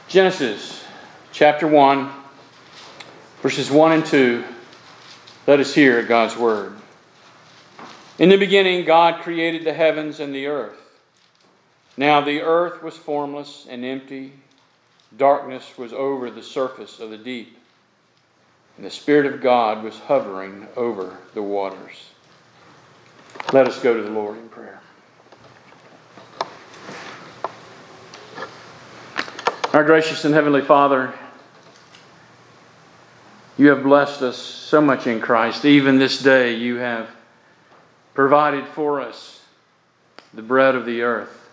Genesis chapter 1, verses 1 and 2. Let us hear God's word. In the beginning, God created the heavens and the earth. Now the earth was formless and empty. Darkness was over the surface of the deep, and the Spirit of God was hovering over the waters. Let us go to the Lord in prayer. Our gracious and heavenly Father, you have blessed us so much in Christ. Even this day you have provided for us the bread of the earth.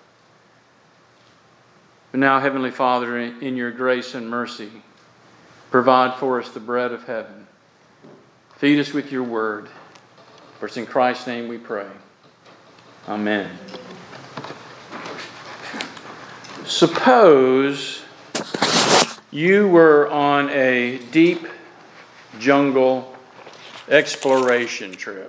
But now, Heavenly Father, in your grace and mercy, provide for us the bread of heaven. Feed us with your word. For it's in Christ's name we pray. Amen. Suppose you were on a deep jungle exploration trip.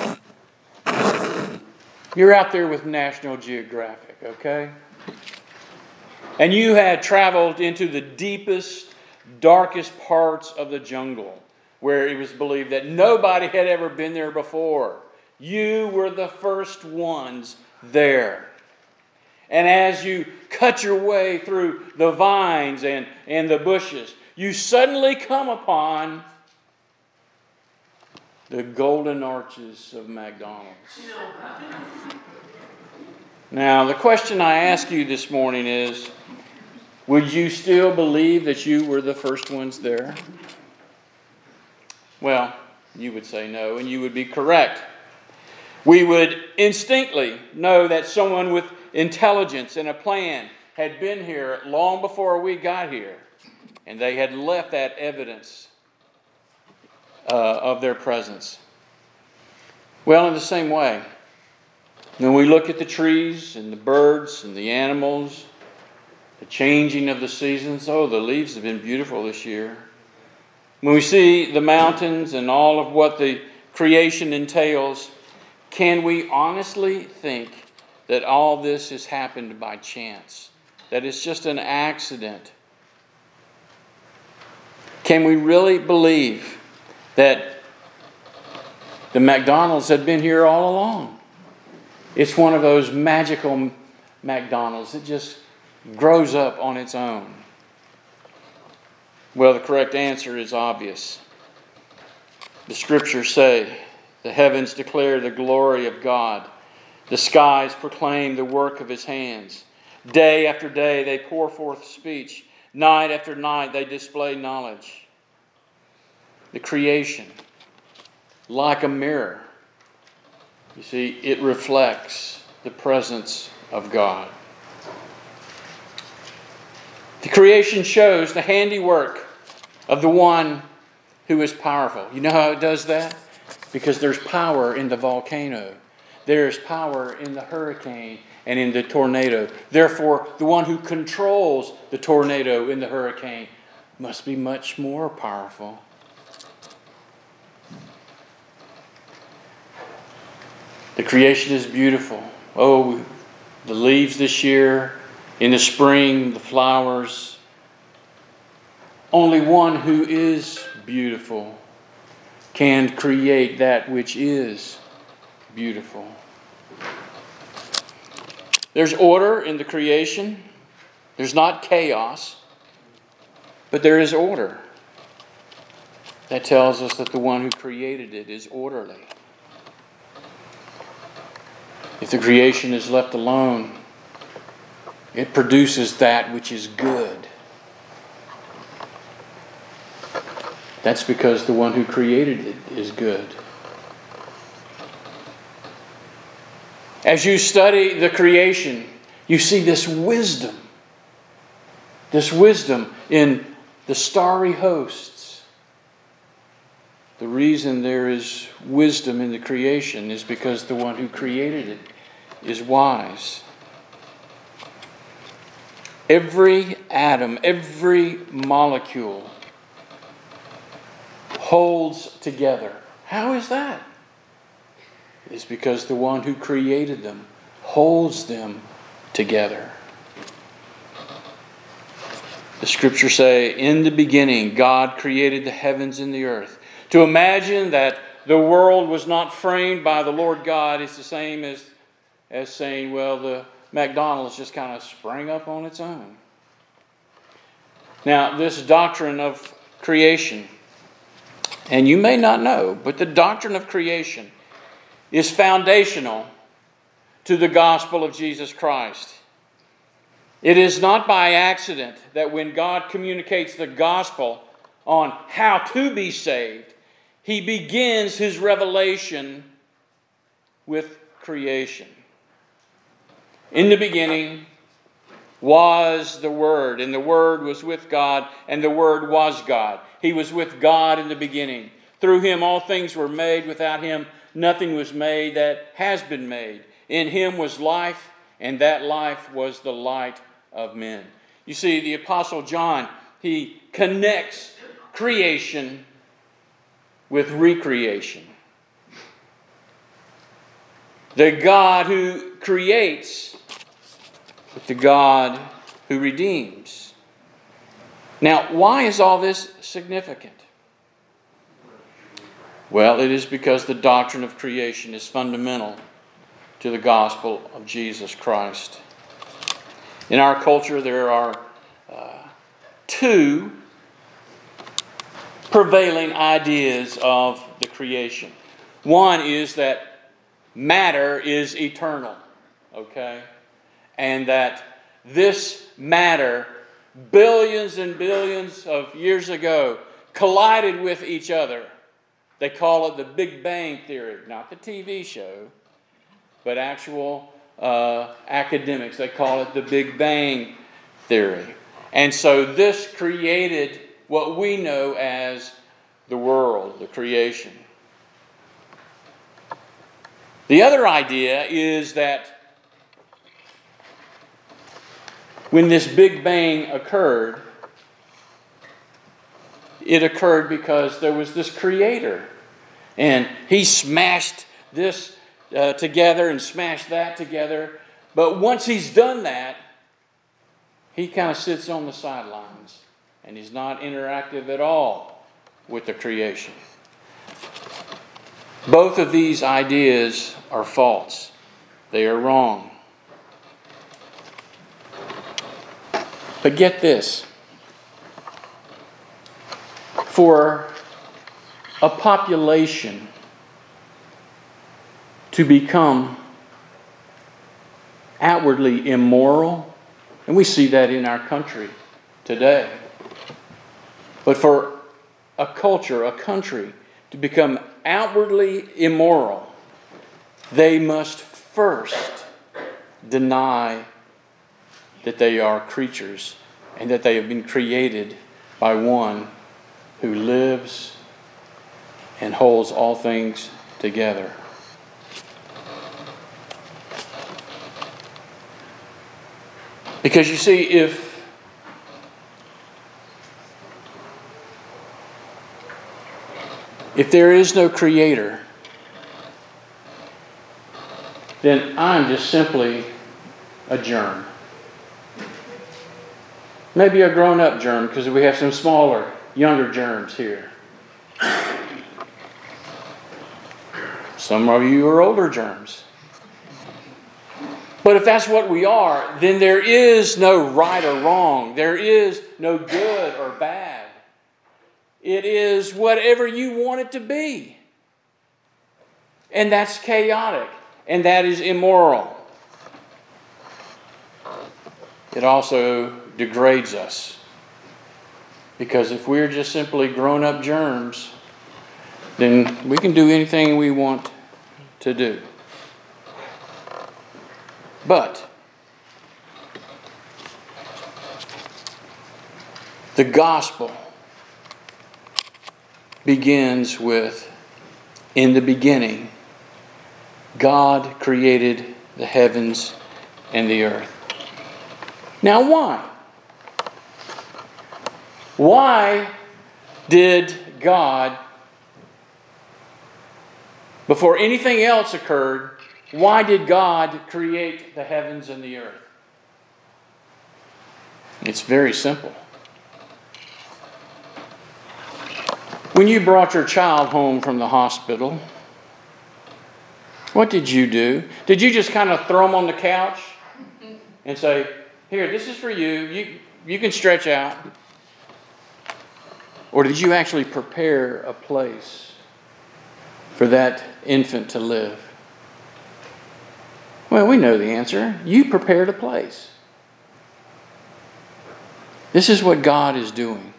You're out there with National Geographic, okay? And you had traveled into the deepest, darkest parts of the jungle, where it was believed that nobody had ever been there before. You were the first ones there. And as you cut your way through the vines and the bushes, you suddenly come upon the golden arches of McDonald's. Now, the question I ask you this morning is, would you still believe that you were the first ones there? Well, you would say no, and you would be correct. We would instinctively know that someone with intelligence and a plan had been here long before we got here, and they had left that evidence of their presence. Well, in the same way, when we look at the trees and the birds and the animals, the changing of the seasons, the leaves have been beautiful this year. When we see the mountains and all of what the creation entails, can we honestly think that all this has happened by chance? That it's just an accident? Can we really believe that the McDonald's had been here all along? It's one of those magical McDonald's that just grows up on its own. Well, the correct answer is obvious. The scriptures say, the heavens declare the glory of God. The skies proclaim the work of his hands. Day after day they pour forth speech. Night after night they display knowledge. The creation, like a mirror, you see, it reflects the presence of God. The creation shows the handiwork of the one who is powerful. You know how it does that? Because there's power in the volcano. There's power in the hurricane and in the tornado. Therefore, the one who controls the tornado and the hurricane must be much more powerful. The creation is beautiful. Oh, the leaves this year, in the spring, the flowers. Only one who is beautiful can create that which is beautiful. There's order in the creation. There's not chaos, but there is order. That tells us that the one who created it is orderly. If the creation is left alone, it produces that which is good. That's because the one who created it is good. As you study the creation, you see this wisdom in the starry hosts. The reason there is wisdom in the creation is because the one who created it is wise. Every atom, every molecule holds together. How is that? It's because the one who created them holds them together. The Scriptures say, in the beginning, God created the heavens and the earth. To imagine that the world was not framed by the Lord God is the same as saying, well, the McDonald's just kind of sprang up on its own. Now, this doctrine of creation, and you may not know, but the doctrine of creation is foundational to the gospel of Jesus Christ. It is not by accident that when God communicates the gospel on how to be saved, He begins His revelation with creation. In the beginning was the Word, and the Word was with God, and the Word was God. He was with God in the beginning. Through Him all things were made. Without Him nothing was made that has been made. In Him was life, and that life was the light of men. You see, the Apostle John, he connects creation with recreation. The God who creates with the God who redeems. Now, why is all this significant? Well, it is because the doctrine of creation is fundamental to the gospel of Jesus Christ. In our culture, there are two prevailing ideas of the creation. One is that matter is eternal, okay? And that this matter, billions and billions of years ago, collided with each other. They call it the Big Bang Theory, not the TV show, but actual academics. They call it the Big Bang Theory. And so this created what we know as the world, the creation. The other idea is that when this Big Bang occurred, it occurred because there was this creator. And he smashed this together and smashed that together. But once he's done that, he kind of sits on the sidelines. And he's not interactive at all with the creation. Both of these ideas are false. They are wrong. But get this. For a population to become outwardly immoral, and we see that in our country today. But for a culture, a country, to become outwardly immoral, they must first deny that they are creatures and that they have been created by one who lives and holds all things together. Because you see, if there is no creator, then I'm just simply a germ. Maybe a grown-up germ, because we have some smaller, younger germs here. Some of you are older germs. But if that's what we are, then there is no right or wrong. There is no good or bad. It is whatever you want it to be. And that's chaotic. And that is immoral. It also degrades us. Because if we're just simply grown-up germs, then we can do anything we want to do. But the gospel begins with, in the beginning, God created the heavens and the earth. Now why? Why did God, before anything else occurred, why did God create the heavens and the earth? It's very simple. When you brought your child home from the hospital, what did you do? Did you just kind of throw them on the couch and say, "Here, this is for you. You can stretch out"? Or did you actually prepare a place for that infant to live? Well, we know the answer. You prepared a place. This is what God is doing.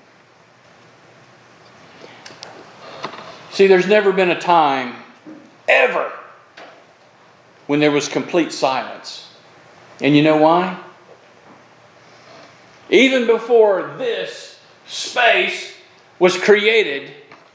See, there's never been a time, ever, when there was complete silence. And you know why? Even before this space was created,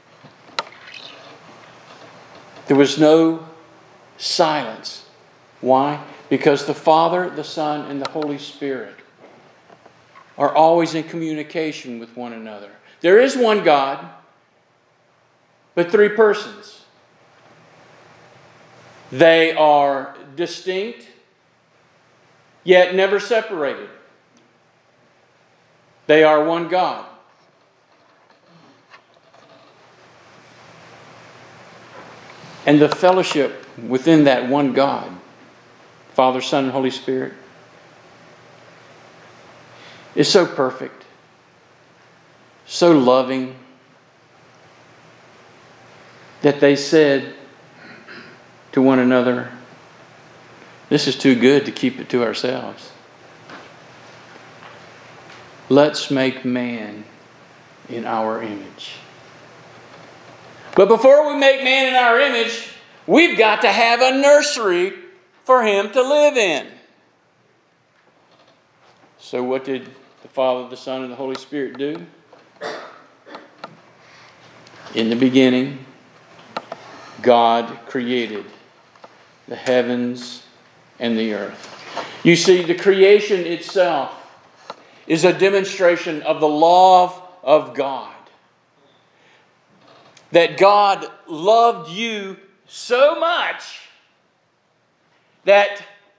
there was no silence. Why? Because the Father, the Son, and the Holy Spirit are always in communication with one another. There is one God, but three persons. They are distinct, yet never separated. They are one God. And the fellowship within that one God, Father, Son, and Holy Spirit, is so perfect, so loving, that they said to one another, "This is too good to keep it to ourselves. Let's make man in our image." But before we make man in our image, we've got to have a nursery for him to live in. So what did the Father, the Son, and the Holy Spirit do? In the beginning, God created the heavens and the earth. You see, the creation itself is a demonstration of the love of God. That God loved you so much that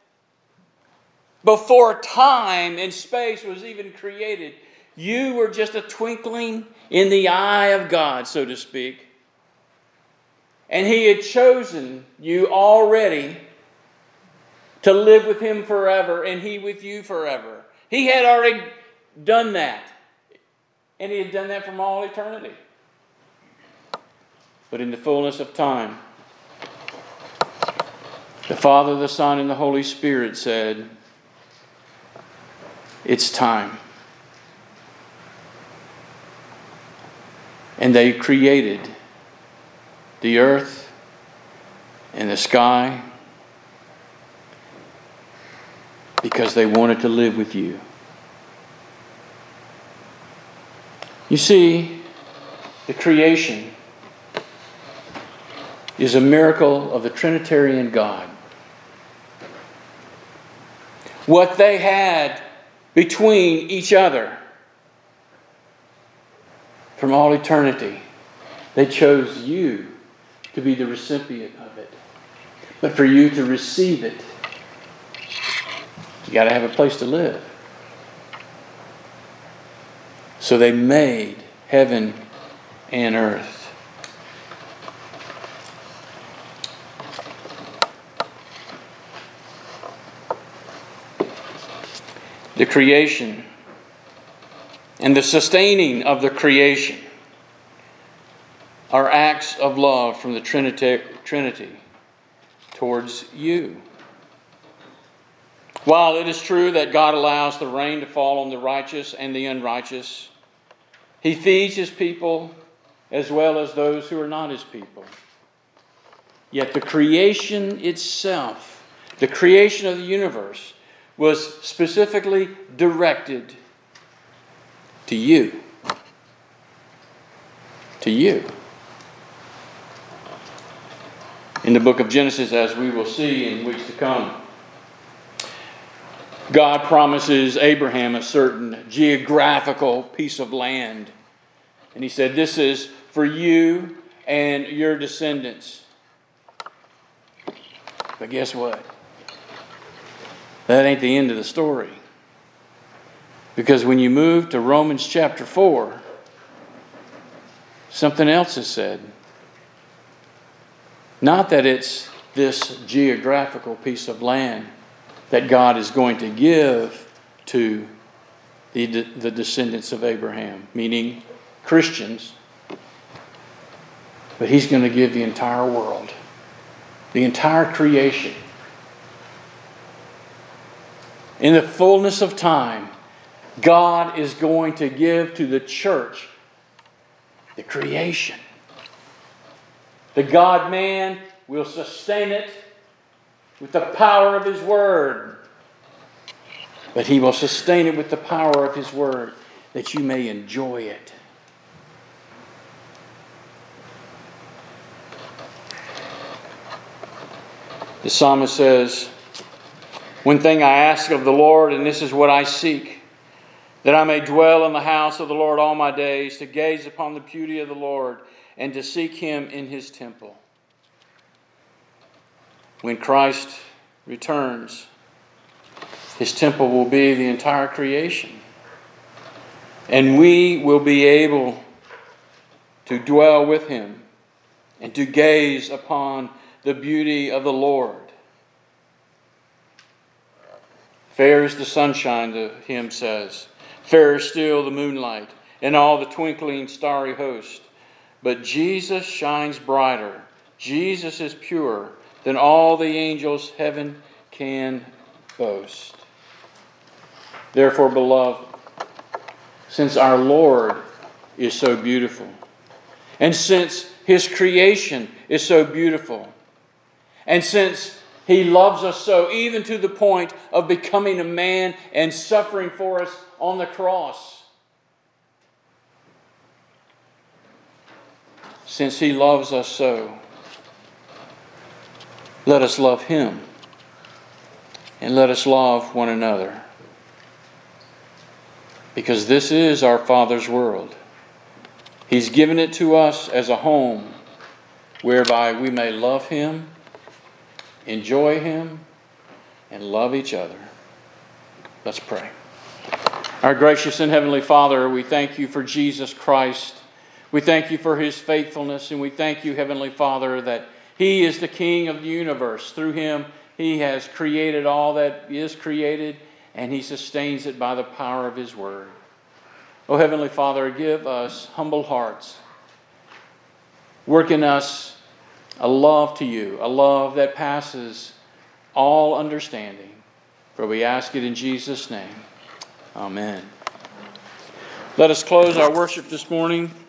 before time and space was even created, you were just a twinkling in the eye of God, so to speak. And He had chosen you already to live with Him forever and He with you forever. He had already done that. And He had done that from all eternity. But in the fullness of time, the Father, the Son, and the Holy Spirit said, "It's time." And they created the earth and the sky because they wanted to live with you. You see, the creation is a miracle of the Trinitarian God. What they had between each other from all eternity, they chose you to be the recipient of it. But for you to receive it, you got to have a place to live. So they made heaven and earth. The creation and the sustaining of the creation are acts of love from the Trinity towards you. While it is true that God allows the rain to fall on the righteous and the unrighteous, He feeds His people as well as those who are not His people. Yet the creation itself, the creation of the universe, was specifically directed to you. To you. In the book of Genesis, as we will see in weeks to come, God promises Abraham a certain geographical piece of land. And He said, "This is for you and your descendants." But guess what? That ain't the end of the story. Because when you move to Romans chapter 4, something else is said. Not that it's this geographical piece of land that God is going to give to the descendants of Abraham, meaning Christians, but He's going to give the entire world, the entire creation. In the fullness of time, God is going to give to the church the creation. The God-man will sustain it with the power of His Word. But He will sustain it with the power of His Word, that you may enjoy it. The psalmist says, "One thing I ask of the Lord, and this is what I seek, that I may dwell in the house of the Lord all my days, to gaze upon the beauty of the Lord, and to seek Him in His temple." When Christ returns, His temple will be the entire creation. And we will be able to dwell with Him and to gaze upon the beauty of the Lord. Fair is the sunshine, the hymn says. Fairer still the moonlight and all the twinkling starry host. But Jesus shines brighter. Jesus is purer than all the angels heaven can boast. Therefore, beloved, since our Lord is so beautiful, and since His creation is so beautiful, and since He loves us so, even to the point of becoming a man and suffering for us on the cross, since He loves us so, let us love Him and let us love one another. Because this is our Father's world. He's given it to us as a home whereby we may love Him, enjoy Him, and love each other. Let's pray. Our gracious and heavenly Father, we thank You for Jesus Christ. We thank You for His faithfulness, and we thank You, Heavenly Father, that He is the King of the universe. Through Him, He has created all that is created, and He sustains it by the power of His Word. Oh, Heavenly Father, give us humble hearts. Work in us a love to You, a love that passes all understanding. For we ask it in Jesus' name. Amen. Let us close our worship this morning